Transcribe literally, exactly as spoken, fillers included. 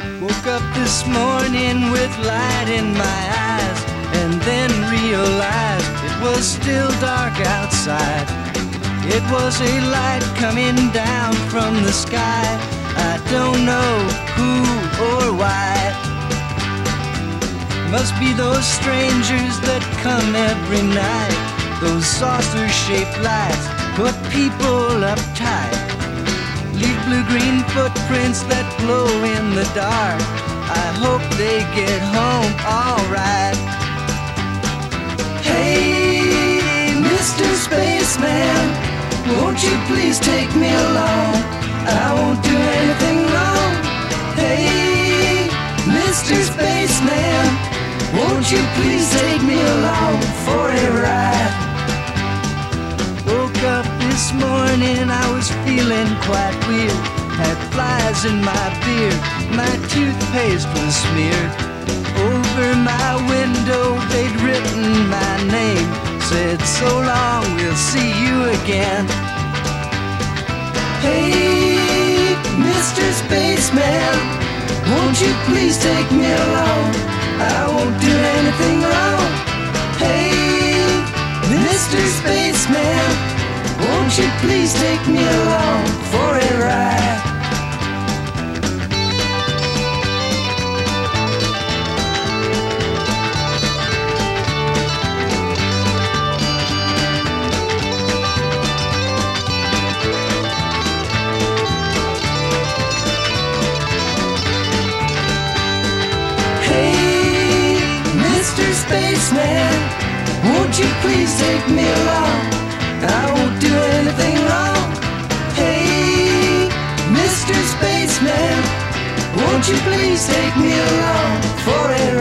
Woke up this morning with light in my eyes, and then realized it was still dark outside. It was a light coming down from the sky. I don't know who or why. Must be those strangers that come every night. Those saucer-shaped lights put people uptight. Leave blue-green footprints that glow in the dark. I hope they get home alright. Hey, Mister Spaceman, won't you please take me along? I won't do anything wrong. Hey, Mister Spaceman, won't you please take me along for a ride? Woke up this morning, I was feeling quite weird. Had flies in my beard, my toothpaste was smeared. Over my window they'd written my name. Said, so long, we'll see you again. Hey, Mister Spaceman, won't you please take me along? I won't do anything wrong. Hey, Mister Spaceman, won't you please take me along for a ride? Spaceman, won't you please take me along? I won't do anything wrong. Hey, Mister Spaceman, won't you please take me along for a